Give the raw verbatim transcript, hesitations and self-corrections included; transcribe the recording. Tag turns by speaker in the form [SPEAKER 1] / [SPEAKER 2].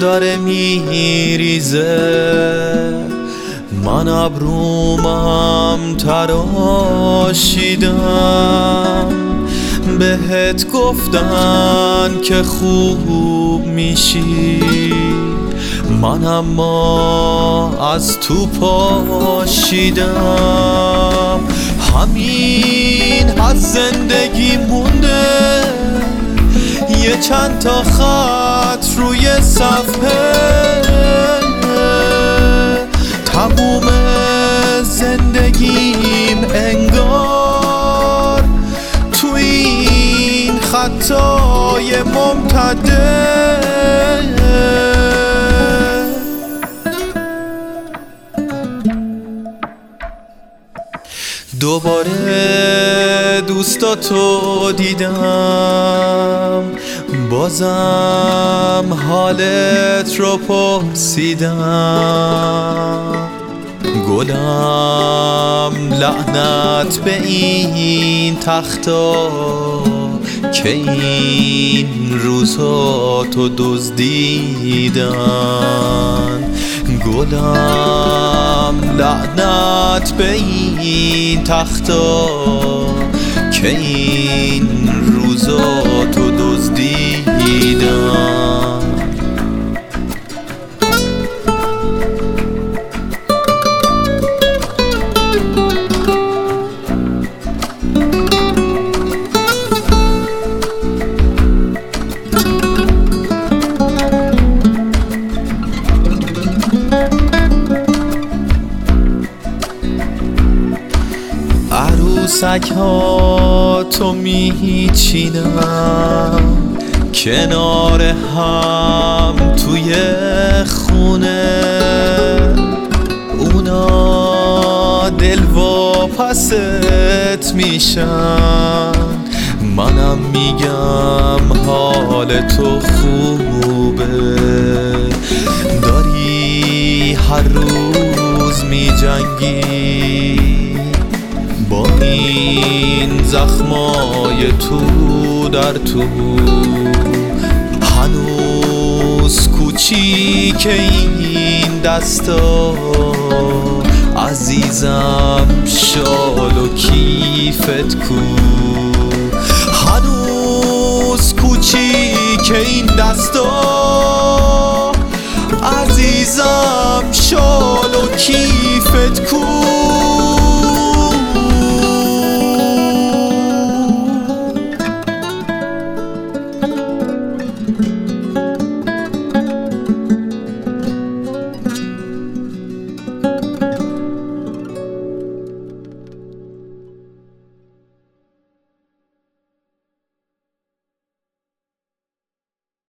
[SPEAKER 1] داره میریزه، من ابرومم تراشیدم. بهت گفتن که خوب میشی، من اما از تو پاشیدم. همین از زندگی مونده یه چند تا خط روی صفحه، تموم زندگیم انگار تو این خطای ممتده. دوباره دوستاتو دیدم، بازم حالت رو پرسیدم. گلم لعنت به این تختا که این روزها تو دزدیدن. گلم لعنت به این تختا که این روزا تو دزدیدن. عروسک ها تو میچینم کنار هم توی خونه، اونا دل واپست میشن، منم میگم حال تو خوبه. داری هر روز میجنگی با این زخمای تو در تو، هنوز کوچیک این دستا عزیزم، شال و کیفت کو، هنوز